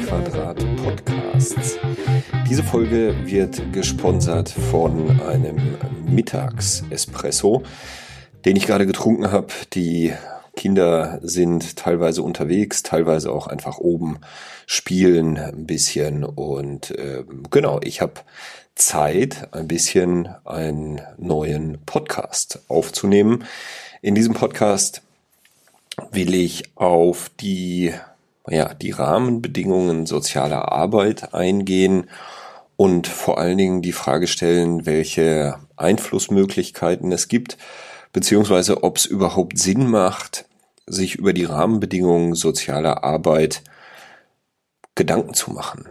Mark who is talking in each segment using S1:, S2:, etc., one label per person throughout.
S1: Quadrat Podcasts. Diese Folge wird gesponsert von einem Mittagsespresso, den ich gerade getrunken habe. Die Kinder sind teilweise unterwegs, teilweise auch einfach oben, spielen ein bisschen und genau, ich habe Zeit, ein bisschen einen neuen Podcast aufzunehmen. In diesem Podcast will ich auf die Rahmenbedingungen sozialer Arbeit eingehen und vor allen Dingen die Frage stellen, welche Einflussmöglichkeiten es gibt, beziehungsweise ob es überhaupt Sinn macht, sich über die Rahmenbedingungen sozialer Arbeit Gedanken zu machen.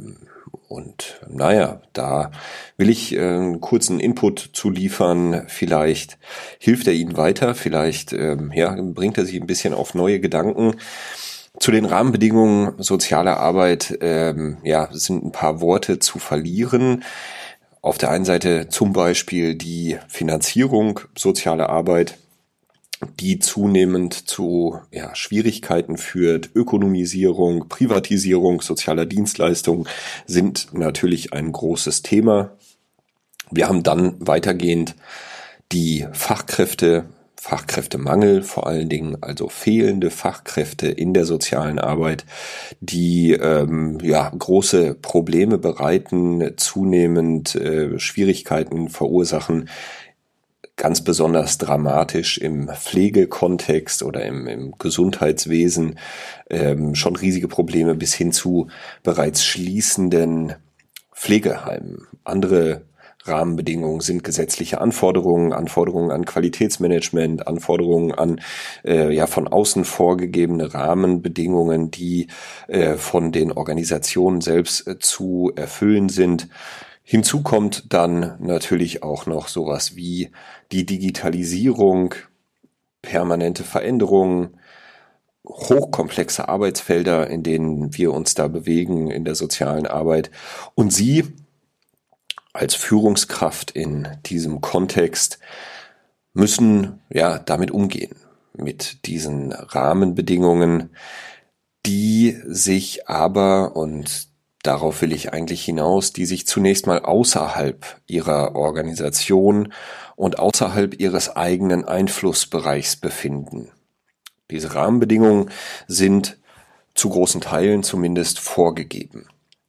S1: Und da will ich einen kurzen Input zu liefern. Vielleicht hilft er Ihnen weiter, vielleicht bringt er Sie ein bisschen auf neue Gedanken. Zu den Rahmenbedingungen sozialer Arbeit sind ein paar Worte zu verlieren. Auf der einen Seite zum Beispiel die Finanzierung sozialer Arbeit, die zunehmend zu Schwierigkeiten führt. Ökonomisierung, Privatisierung sozialer Dienstleistungen sind natürlich ein großes Thema. Wir haben dann weitergehend die Fachkräftemangel vor allen Dingen, also fehlende Fachkräfte in der sozialen Arbeit, die große Probleme bereiten, zunehmend Schwierigkeiten verursachen, ganz besonders dramatisch im Pflegekontext oder im Gesundheitswesen, schon riesige Probleme bis hin zu bereits schließenden Pflegeheimen. Andere Rahmenbedingungen sind gesetzliche Anforderungen an Qualitätsmanagement, Anforderungen an von außen vorgegebene Rahmenbedingungen, die von den Organisationen selbst zu erfüllen sind. Hinzu kommt dann natürlich auch noch sowas wie die Digitalisierung, permanente Veränderungen, hochkomplexe Arbeitsfelder, in denen wir uns da bewegen in der sozialen Arbeit. Und Sie als Führungskraft in diesem Kontext müssen damit umgehen, mit diesen Rahmenbedingungen, die sich aber, und darauf will ich eigentlich hinaus, die sich zunächst mal außerhalb Ihrer Organisation und außerhalb Ihres eigenen Einflussbereichs befinden. Diese Rahmenbedingungen sind zu großen Teilen zumindest vorgegeben.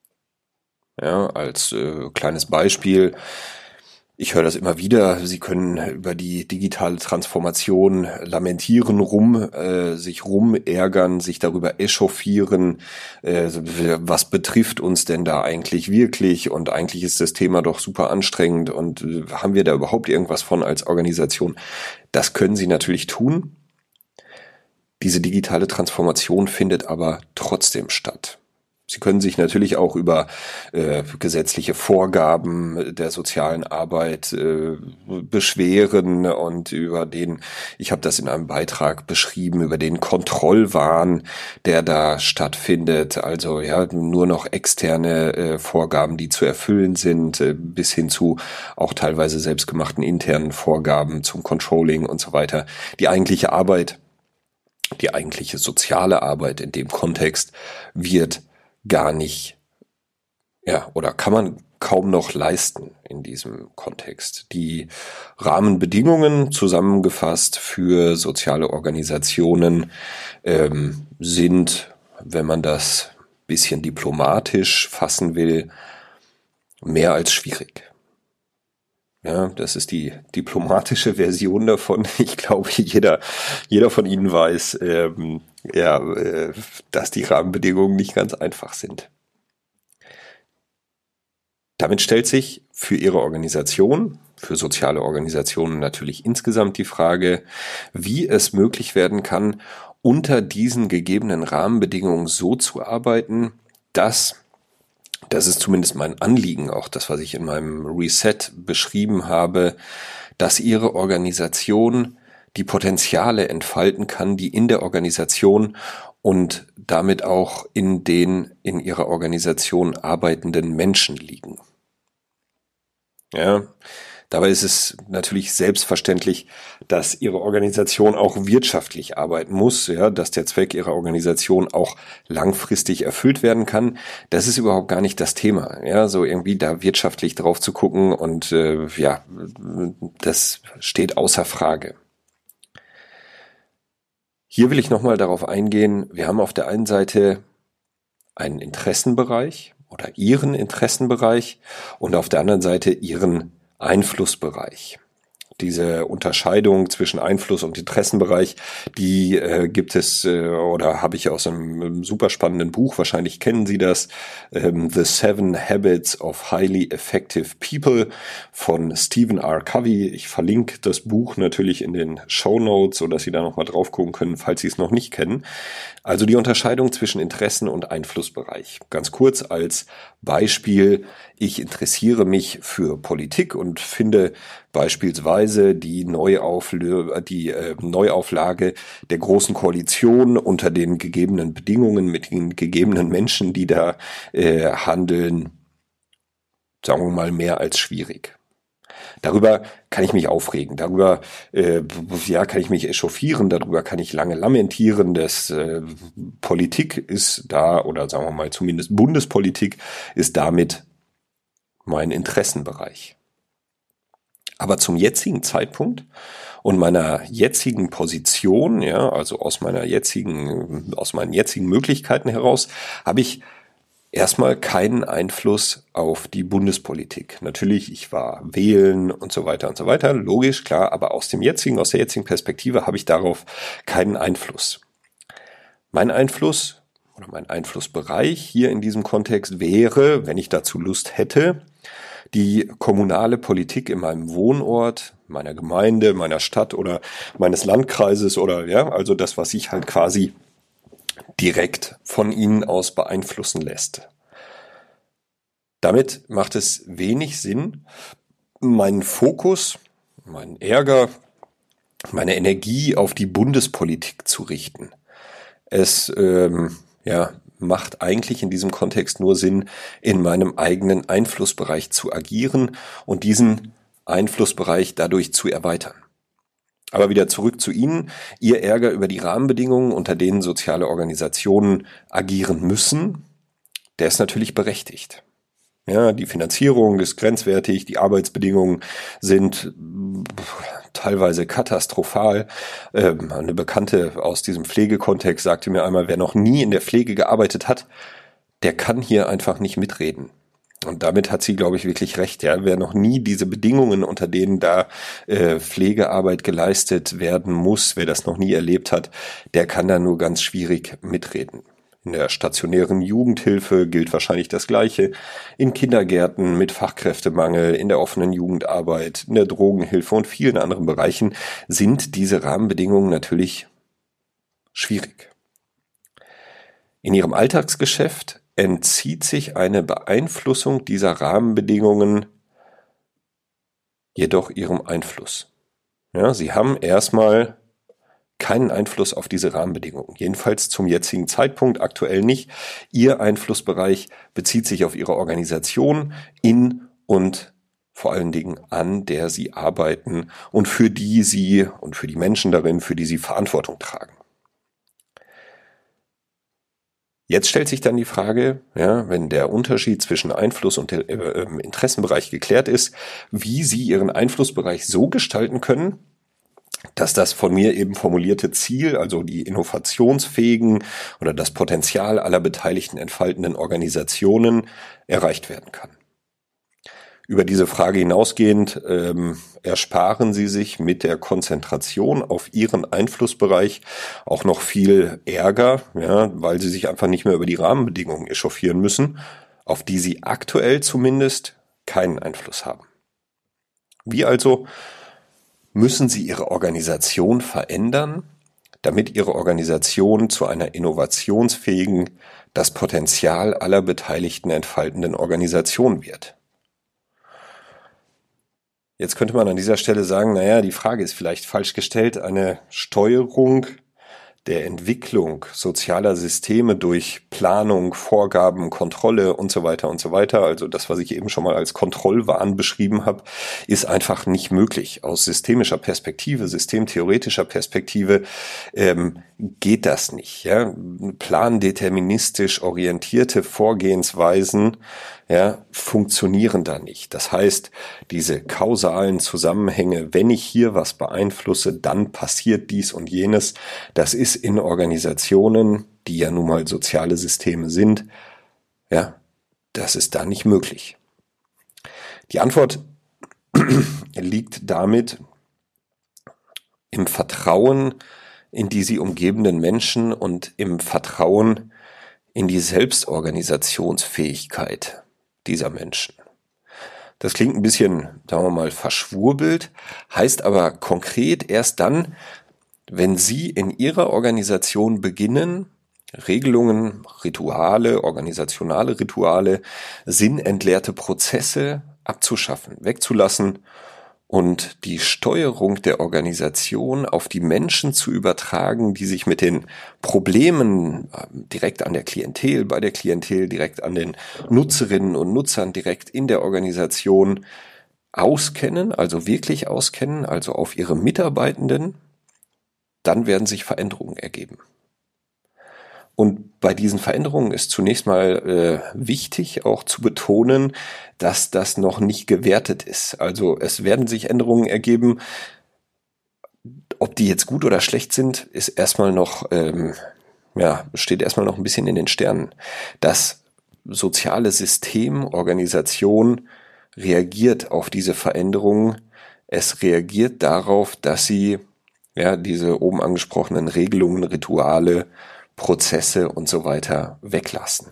S1: Ja, als kleines Beispiel, ich höre das immer wieder, Sie können über die digitale Transformation lamentieren, sich rumärgern, sich darüber echauffieren, was betrifft uns denn da eigentlich wirklich, und eigentlich ist das Thema doch super anstrengend und haben wir da überhaupt irgendwas von als Organisation? Das können Sie natürlich tun. Diese digitale Transformation findet aber trotzdem statt. Sie können sich natürlich auch über gesetzliche Vorgaben der sozialen Arbeit beschweren und ich habe das in einem Beitrag beschrieben, über den Kontrollwahn, der da stattfindet. Also nur noch externe Vorgaben, die zu erfüllen sind, bis hin zu auch teilweise selbstgemachten internen Vorgaben zum Controlling und so weiter. Die eigentliche soziale Arbeit in dem Kontext wird gar nicht, oder kann man kaum noch leisten in diesem Kontext. Die Rahmenbedingungen zusammengefasst für soziale Organisationen sind, wenn man das bisschen diplomatisch fassen will, mehr als schwierig. Ja, das ist die diplomatische Version davon. Ich glaube, jeder von Ihnen weiß, dass die Rahmenbedingungen nicht ganz einfach sind. Damit stellt sich für Ihre Organisation, für soziale Organisationen natürlich insgesamt die Frage, wie es möglich werden kann, unter diesen gegebenen Rahmenbedingungen so zu arbeiten, dass, das ist zumindest mein Anliegen, auch das, was ich in meinem Reset beschrieben habe, dass Ihre Organisation die Potenziale entfalten kann, die in der Organisation und damit auch in den in Ihrer Organisation arbeitenden Menschen liegen. Ja, Dabei ist es natürlich selbstverständlich, dass Ihre Organisation auch wirtschaftlich arbeiten muss, ja, dass der Zweck Ihrer Organisation auch langfristig erfüllt werden kann. Das ist überhaupt gar nicht das Thema, ja, so irgendwie da wirtschaftlich drauf zu gucken und ja, das steht außer Frage. Hier will ich nochmal darauf eingehen, wir haben auf der einen Seite einen Interessenbereich oder Ihren Interessenbereich und auf der anderen Seite Ihren Einflussbereich. Diese Unterscheidung zwischen Einfluss- und Interessenbereich, die gibt es oder habe ich aus einem super spannenden Buch, wahrscheinlich kennen Sie das, The Seven Habits of Highly Effective People von Stephen R. Covey. Ich verlinke das Buch natürlich in den Shownotes, sodass Sie da nochmal drauf gucken können, falls Sie es noch nicht kennen. Also die Unterscheidung zwischen Interessen- und Einflussbereich. Ganz kurz als Beispiel, ich interessiere mich für Politik und finde beispielsweise die Neuauflage der Großen Koalition unter den gegebenen Bedingungen mit den gegebenen Menschen, die da handeln, sagen wir mal, mehr als schwierig. Darüber kann ich mich aufregen, darüber ja, kann ich mich echauffieren, darüber kann ich lange lamentieren, dass Politik ist da, oder sagen wir mal zumindest Bundespolitik ist damit mein Interessenbereich. Aber zum jetzigen Zeitpunkt und meiner jetzigen Position, ja, also aus meinen jetzigen Möglichkeiten heraus, habe ich erstmal keinen Einfluss auf die Bundespolitik. Natürlich, ich war wählen und so weiter, logisch, klar, aber aus der jetzigen Perspektive habe ich darauf keinen Einfluss. Mein Einfluss oder mein Einflussbereich hier in diesem Kontext wäre, wenn ich dazu Lust hätte, die kommunale Politik in meinem Wohnort, meiner Gemeinde, meiner Stadt oder meines Landkreises oder ja, also das, was ich halt quasi direkt von ihnen aus beeinflussen lässt. Damit macht es wenig Sinn, meinen Fokus, meinen Ärger, meine Energie auf die Bundespolitik zu richten. Es ja, macht eigentlich in diesem Kontext nur Sinn, in meinem eigenen Einflussbereich zu agieren und diesen Einflussbereich dadurch zu erweitern. Aber wieder zurück zu Ihnen. Ihr Ärger über die Rahmenbedingungen, unter denen soziale Organisationen agieren müssen, der ist natürlich berechtigt. Ja, die Finanzierung ist grenzwertig, die Arbeitsbedingungen sind teilweise katastrophal. Eine Bekannte aus diesem Pflegekontext sagte mir einmal, wer noch nie in der Pflege gearbeitet hat, der kann hier einfach nicht mitreden. Und damit hat sie, glaube ich, wirklich recht. Ja, wer noch nie diese Bedingungen, unter denen da Pflegearbeit geleistet werden muss, wer das noch nie erlebt hat, der kann da nur ganz schwierig mitreden. In der stationären Jugendhilfe gilt wahrscheinlich das Gleiche. In Kindergärten mit Fachkräftemangel, in der offenen Jugendarbeit, in der Drogenhilfe und vielen anderen Bereichen sind diese Rahmenbedingungen natürlich schwierig. In Ihrem Alltagsgeschäft entzieht sich eine Beeinflussung dieser Rahmenbedingungen jedoch Ihrem Einfluss. Ja, Sie haben erstmal keinen Einfluss auf diese Rahmenbedingungen. Jedenfalls zum jetzigen Zeitpunkt, aktuell nicht. Ihr Einflussbereich bezieht sich auf Ihre Organisation in und vor allen Dingen an der Sie arbeiten und für die Sie und für die Menschen darin, für die Sie Verantwortung tragen. Jetzt stellt sich dann die Frage, ja, wenn der Unterschied zwischen Einfluss und Interessenbereich geklärt ist, wie Sie Ihren Einflussbereich so gestalten können, dass das von mir eben formulierte Ziel, also die innovationsfähigen oder das Potenzial aller beteiligten entfaltenden Organisationen erreicht werden kann. Über diese Frage hinausgehend ersparen Sie sich mit der Konzentration auf Ihren Einflussbereich auch noch viel Ärger, ja, weil Sie sich einfach nicht mehr über die Rahmenbedingungen echauffieren müssen, auf die Sie aktuell zumindest keinen Einfluss haben. Wie also müssen Sie Ihre Organisation verändern, damit Ihre Organisation zu einer innovationsfähigen, das Potenzial aller Beteiligten entfaltenden Organisation wird? Jetzt könnte man an dieser Stelle sagen, naja, die Frage ist vielleicht falsch gestellt. Eine Steuerung der Entwicklung sozialer Systeme durch Planung, Vorgaben, Kontrolle und so weiter, also das, was ich eben schon mal als Kontrollwahn beschrieben habe, ist einfach nicht möglich. Aus systemischer Perspektive, systemtheoretischer Perspektive geht das nicht. Ja? Plandeterministisch orientierte Vorgehensweisen funktionieren da nicht. Das heißt, diese kausalen Zusammenhänge, wenn ich hier was beeinflusse, dann passiert dies und jenes, das ist in Organisationen, die ja nun mal soziale Systeme sind, das ist da nicht möglich. Die Antwort liegt damit im Vertrauen in die sie umgebenden Menschen und im Vertrauen in die Selbstorganisationsfähigkeit dieser Menschen. Das klingt ein bisschen, sagen wir mal, verschwurbelt, heißt aber konkret erst dann, wenn Sie in Ihrer Organisation beginnen, Regelungen, Rituale, organisationale Rituale, sinnentleerte Prozesse abzuschaffen, wegzulassen und die Steuerung der Organisation auf die Menschen zu übertragen, die sich mit den Problemen direkt an der Klientel, bei der Klientel, direkt an den Nutzerinnen und Nutzern, direkt in der Organisation auskennen, also wirklich auskennen, also auf ihre Mitarbeitenden, dann werden sich Veränderungen ergeben. Und bei diesen Veränderungen ist zunächst mal wichtig auch zu betonen, dass das noch nicht gewertet ist. Also es werden sich Änderungen ergeben. Ob die jetzt gut oder schlecht sind, ist erstmal noch, steht erstmal noch ein bisschen in den Sternen. Das soziale System, Organisation reagiert auf diese Veränderungen. Es reagiert darauf, dass sie diese oben angesprochenen Regelungen, Rituale, Prozesse und so weiter weglassen.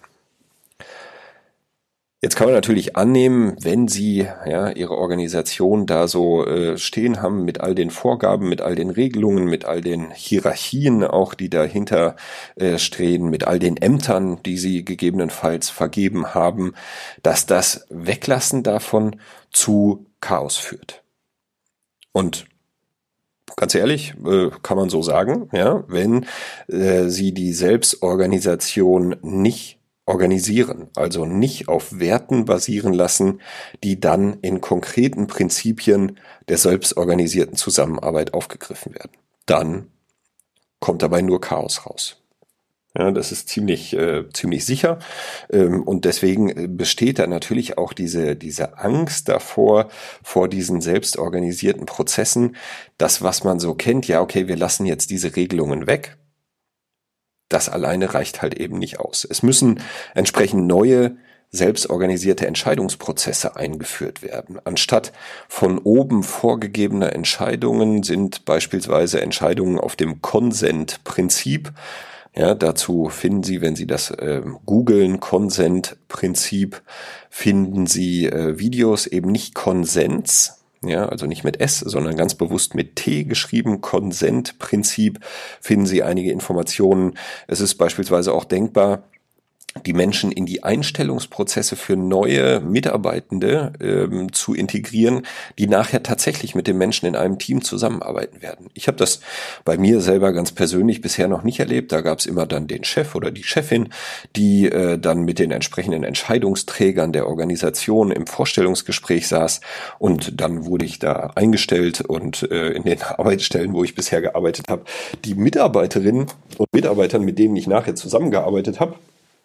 S1: Jetzt kann man natürlich annehmen, wenn Sie Ihre Organisation da so stehen haben mit all den Vorgaben, mit all den Regelungen, mit all den Hierarchien auch, die dahinter stehen, mit all den Ämtern, die Sie gegebenenfalls vergeben haben, dass das Weglassen davon zu Chaos führt. Und ganz ehrlich, kann man so sagen, wenn Sie die Selbstorganisation nicht organisieren, also nicht auf Werten basieren lassen, die dann in konkreten Prinzipien der selbstorganisierten Zusammenarbeit aufgegriffen werden. Dann kommt dabei nur Chaos raus. Ja, das ist ziemlich sicher und deswegen besteht da natürlich auch diese Angst davor, vor diesen selbstorganisierten Prozessen, das, was man so kennt, wir lassen jetzt diese Regelungen weg, das alleine reicht halt eben nicht aus. Es müssen entsprechend neue selbstorganisierte Entscheidungsprozesse eingeführt werden. Anstatt von oben vorgegebener Entscheidungen sind beispielsweise Entscheidungen auf dem Consent-Prinzip. Dazu finden Sie, wenn Sie das googeln, Consent-Prinzip, finden Sie Videos, eben nicht Konsens, also nicht mit S, sondern ganz bewusst mit T geschrieben, Consent-Prinzip, finden Sie einige Informationen. Es ist beispielsweise auch denkbar, die Menschen in die Einstellungsprozesse für neue Mitarbeitende zu integrieren, die nachher tatsächlich mit dem Menschen in einem Team zusammenarbeiten werden. Ich habe das bei mir selber ganz persönlich bisher noch nicht erlebt. Da gab es immer dann den Chef oder die Chefin, die dann mit den entsprechenden Entscheidungsträgern der Organisation im Vorstellungsgespräch saß und dann wurde ich da eingestellt und in den Arbeitsstellen, wo ich bisher gearbeitet habe, die Mitarbeiterinnen und Mitarbeitern, mit denen ich nachher zusammengearbeitet habe,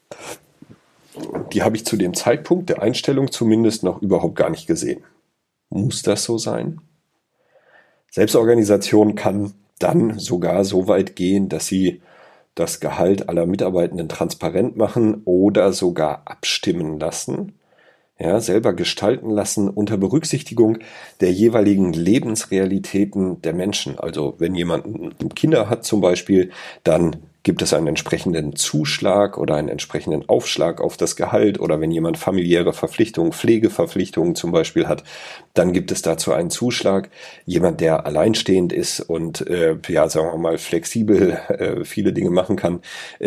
S1: die habe ich zu dem Zeitpunkt der Einstellung zumindest noch überhaupt gar nicht gesehen. Muss das so sein? Selbstorganisation kann dann sogar so weit gehen, dass sie das Gehalt aller Mitarbeitenden transparent machen oder sogar abstimmen lassen, selber gestalten lassen unter Berücksichtigung der jeweiligen Lebensrealitäten der Menschen. Also wenn jemand Kinder hat zum Beispiel, dann gibt es einen entsprechenden Zuschlag oder einen entsprechenden Aufschlag auf das Gehalt, oder wenn jemand familiäre Verpflichtungen, Pflegeverpflichtungen zum Beispiel hat, dann gibt es dazu einen Zuschlag. Jemand, der alleinstehend ist und sagen wir mal flexibel viele Dinge machen kann,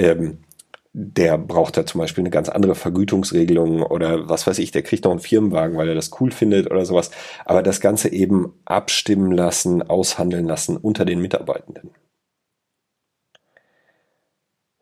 S1: der braucht da zum Beispiel eine ganz andere Vergütungsregelung oder was weiß ich, der kriegt noch einen Firmenwagen, weil er das cool findet oder sowas. Aber das Ganze eben abstimmen lassen, aushandeln lassen unter den Mitarbeitenden.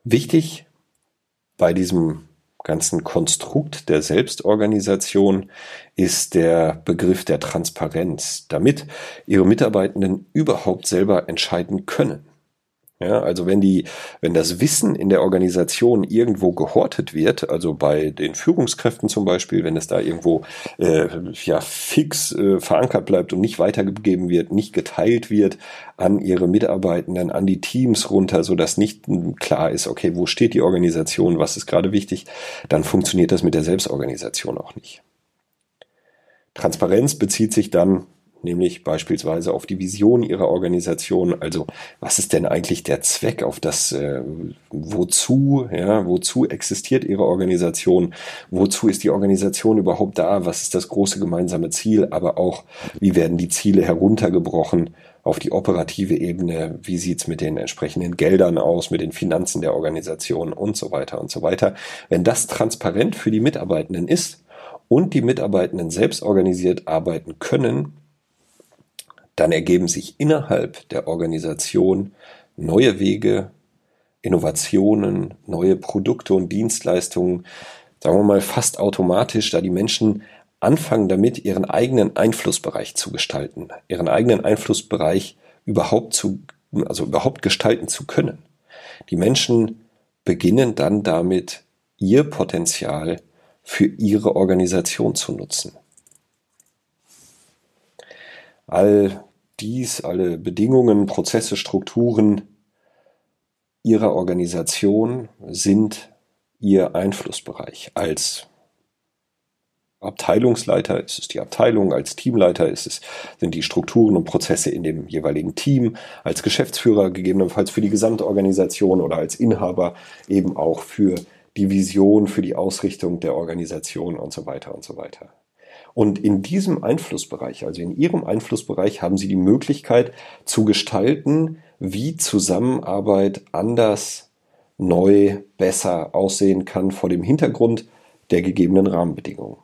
S1: Wichtig bei diesem ganzen Konstrukt der Selbstorganisation ist der Begriff der Transparenz, damit Ihre Mitarbeitenden überhaupt selber entscheiden können. Ja, also wenn das Wissen in der Organisation irgendwo gehortet wird, also bei den Führungskräften zum Beispiel, wenn es da irgendwo fix verankert bleibt und nicht weitergegeben wird, nicht geteilt wird an ihre Mitarbeitenden, an die Teams runter, so dass nicht klar ist, okay, wo steht die Organisation, was ist gerade wichtig, dann funktioniert das mit der Selbstorganisation auch nicht. Transparenz bezieht sich dann nämlich beispielsweise auf die Vision ihrer Organisation. Also was ist denn eigentlich der Zweck, auf das wozu existiert ihre Organisation? Wozu ist die Organisation überhaupt da? Was ist das große gemeinsame Ziel? Aber auch, wie werden die Ziele heruntergebrochen auf die operative Ebene? Wie sieht's mit den entsprechenden Geldern aus, mit den Finanzen der Organisation und so weiter und so weiter? Wenn das transparent für die Mitarbeitenden ist und die Mitarbeitenden selbst organisiert arbeiten können, dann ergeben sich innerhalb der Organisation neue Wege, Innovationen, neue Produkte und Dienstleistungen, sagen wir mal fast automatisch, da die Menschen anfangen damit, ihren eigenen Einflussbereich zu gestalten, ihren eigenen Einflussbereich überhaupt gestalten zu können. Die Menschen beginnen dann damit, ihr Potenzial für ihre Organisation zu nutzen. Alle Bedingungen, Prozesse, Strukturen ihrer Organisation sind ihr Einflussbereich. Als Abteilungsleiter ist es die Abteilung, als Teamleiter sind die Strukturen und Prozesse in dem jeweiligen Team, als Geschäftsführer gegebenenfalls für die gesamte Organisation oder als Inhaber eben auch für die Vision, für die Ausrichtung der Organisation und so weiter und so weiter. Und in diesem Einflussbereich, also in Ihrem Einflussbereich, haben Sie die Möglichkeit zu gestalten, wie Zusammenarbeit anders, neu, besser aussehen kann vor dem Hintergrund der gegebenen Rahmenbedingungen.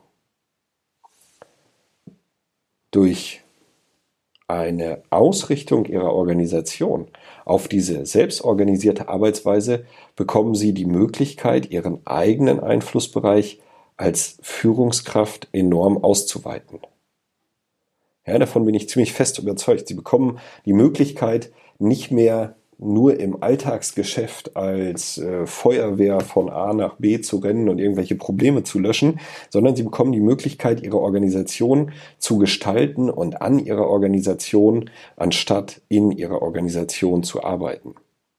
S1: Durch eine Ausrichtung Ihrer Organisation auf diese selbstorganisierte Arbeitsweise bekommen Sie die Möglichkeit, Ihren eigenen Einflussbereich als Führungskraft enorm auszuweiten. Ja, davon bin ich ziemlich fest überzeugt. Sie bekommen die Möglichkeit, nicht mehr nur im Alltagsgeschäft als Feuerwehr von A nach B zu rennen und irgendwelche Probleme zu löschen, sondern sie bekommen die Möglichkeit, ihre Organisation zu gestalten und an ihrer Organisation, anstatt in ihrer Organisation zu arbeiten.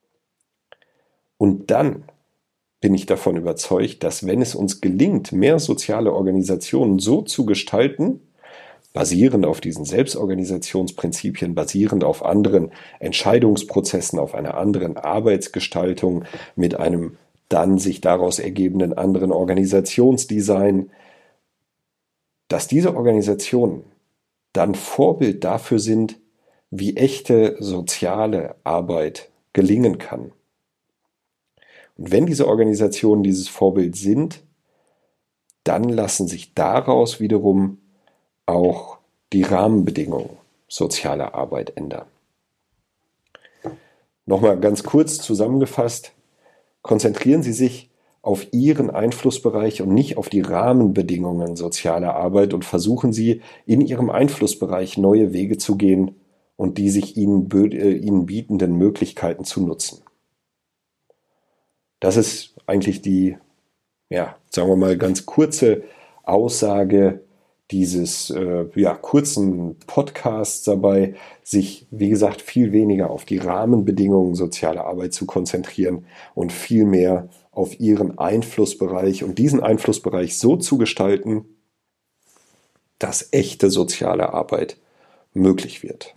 S1: Und dann bin ich davon überzeugt, dass wenn es uns gelingt, mehr soziale Organisationen so zu gestalten, basierend auf diesen Selbstorganisationsprinzipien, basierend auf anderen Entscheidungsprozessen, auf einer anderen Arbeitsgestaltung, mit einem dann sich daraus ergebenden anderen Organisationsdesign, dass diese Organisationen dann Vorbild dafür sind, wie echte soziale Arbeit gelingen kann. Und wenn diese Organisationen dieses Vorbild sind, dann lassen sich daraus wiederum auch die Rahmenbedingungen sozialer Arbeit ändern. Nochmal ganz kurz zusammengefasst, konzentrieren Sie sich auf Ihren Einflussbereich und nicht auf die Rahmenbedingungen sozialer Arbeit und versuchen Sie, in Ihrem Einflussbereich neue Wege zu gehen und die sich Ihnen bietenden Möglichkeiten zu nutzen. Das ist eigentlich die, sagen wir mal, ganz kurze Aussage dieses kurzen Podcasts dabei, sich, wie gesagt, viel weniger auf die Rahmenbedingungen sozialer Arbeit zu konzentrieren und viel mehr auf Ihren Einflussbereich und diesen Einflussbereich so zu gestalten, dass echte soziale Arbeit möglich wird.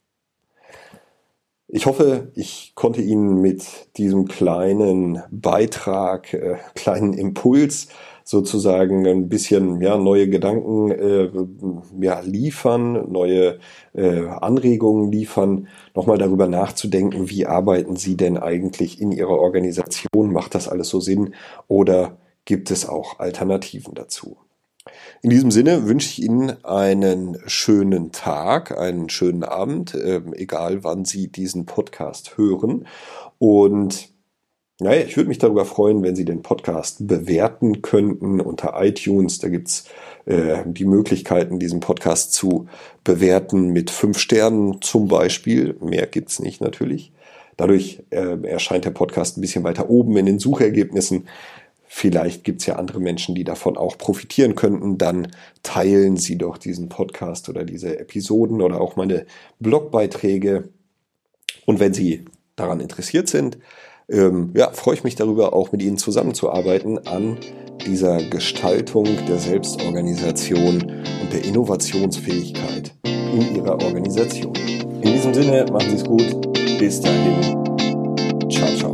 S1: Ich hoffe, ich konnte Ihnen mit diesem kleinen Beitrag, kleinen Impuls sozusagen ein bisschen neue Gedanken liefern, neue Anregungen liefern, nochmal darüber nachzudenken, wie arbeiten Sie denn eigentlich in Ihrer Organisation? Macht das alles so Sinn oder gibt es auch Alternativen dazu? In diesem Sinne wünsche ich Ihnen einen schönen Tag, einen schönen Abend, egal wann Sie diesen Podcast hören. Und Naja, ich würde mich darüber freuen, wenn Sie den Podcast bewerten könnten unter iTunes. Da gibt's die Möglichkeiten, diesen Podcast zu bewerten mit 5 Sternen zum Beispiel. Mehr gibt's nicht natürlich. Dadurch erscheint der Podcast ein bisschen weiter oben in den Suchergebnissen. Vielleicht gibt's ja andere Menschen, die davon auch profitieren könnten. Dann teilen Sie doch diesen Podcast oder diese Episoden oder auch meine Blogbeiträge. Und wenn Sie daran interessiert sind, freue ich mich darüber, auch mit Ihnen zusammenzuarbeiten an dieser Gestaltung der Selbstorganisation und der Innovationsfähigkeit in Ihrer Organisation. In diesem Sinne, machen Sie es gut. Bis dahin. Ciao, ciao.